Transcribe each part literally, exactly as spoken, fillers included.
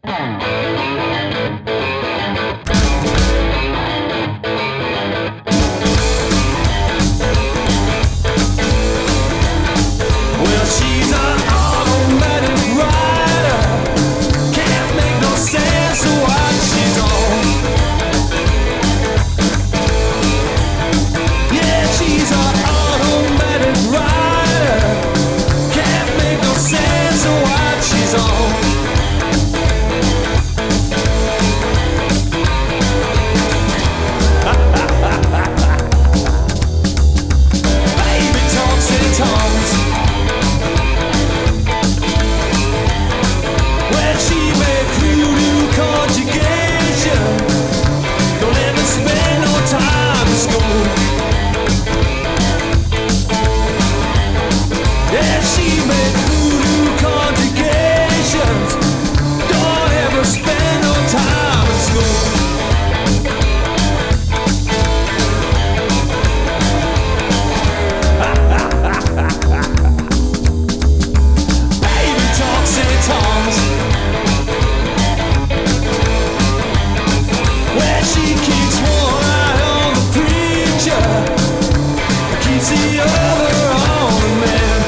Well, she's an automatic rider, can't make no sense of what she's on. Yeah, she's an automatic rider, can't make no sense of what she's on. Baby talks in tongues. When she made voodoo conjugation, don't ever spend no time in school. Yeah, she made voodoo conjugations, don't ever spend no time in school. Baby talks in tongues. Where she keeps one eye on the preacher, keeps the other on the man.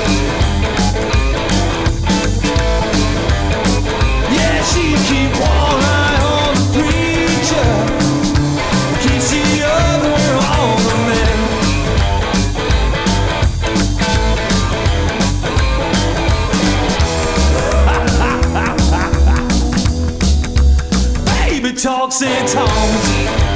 Yeah, she keep one eye on the preacher, keeps the other on the man. Baby talks in tongues.